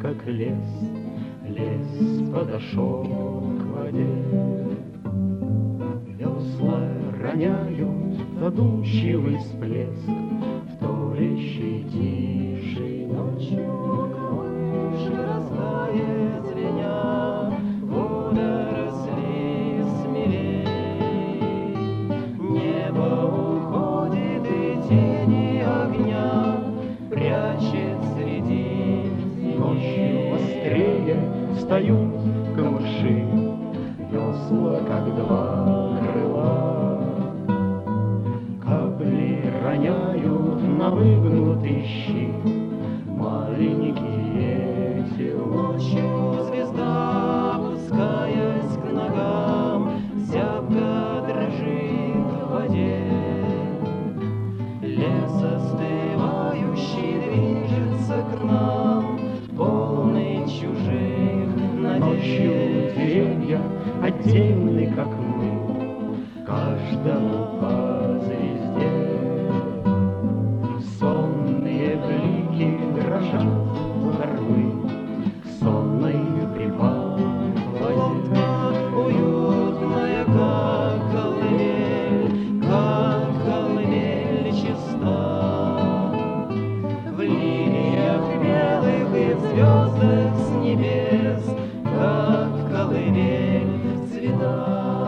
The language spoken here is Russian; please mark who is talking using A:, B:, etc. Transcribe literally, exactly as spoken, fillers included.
A: как лес, лес подошел к воде. Весла роняют задумчивый всплеск, вторящий тише ночью крыши растает звеня, водоросли смелей. Небо уходит и тени огня прячет среди ночью острее встают камыши, весла как два крыла. Капли роняют на выгнутый щит маленькие тела. Ночью звезда, опускаясь к ногам, зябко дрожит в воде. Лес остывающий движется к нам, полный чужих надежд. Ночью деревья отдельны, как мы, каждому по звезде. Сонные блики дрожат горбы, сонной припал к воде. Уютная, как колыбель, как колыбель чиста. В линиях белых и в звездах с небес, как колыбель цвета.